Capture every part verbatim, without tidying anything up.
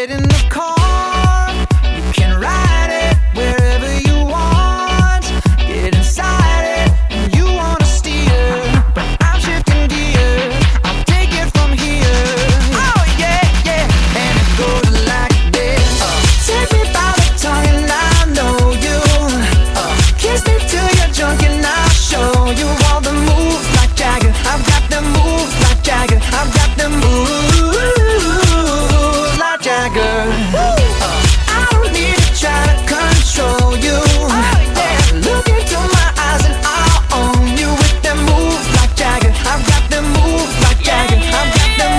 get in the car, you can ride it wherever you want. Get inside it, and you wanna steer, but I'm shifting gears, I'll take it from here. Oh yeah, yeah, and it goes like this. uh, Take me by the tongue and I know you. uh, Kiss me till you're drunk and I'll show you all the moves like Jagger. I've got the moves like Jagger. I've got the moves like Jagger. uh, I don't need to try to control you. oh, yeah. Look into my eyes and I'll own you with them moves like Jagger. I've got them moves like Jagger. I've got them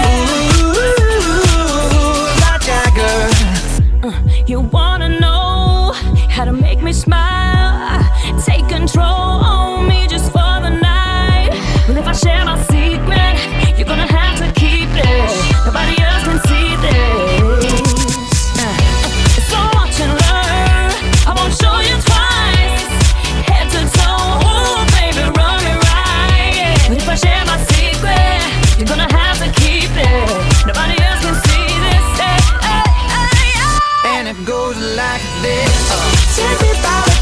moves like Jagger. You wanna know how to make me smile? Take control on me just for the night. Well, if I share my secret, you're gonna have to keep it. Nobody else can see this. Uh, It's so much to learn. I won't show you twice. Head to toe, ooh, baby, run me right. But if I share my secret, you're gonna have to keep it. Nobody else can see this. Hey, hey, hey, hey. And it goes like this. uh, Take me by the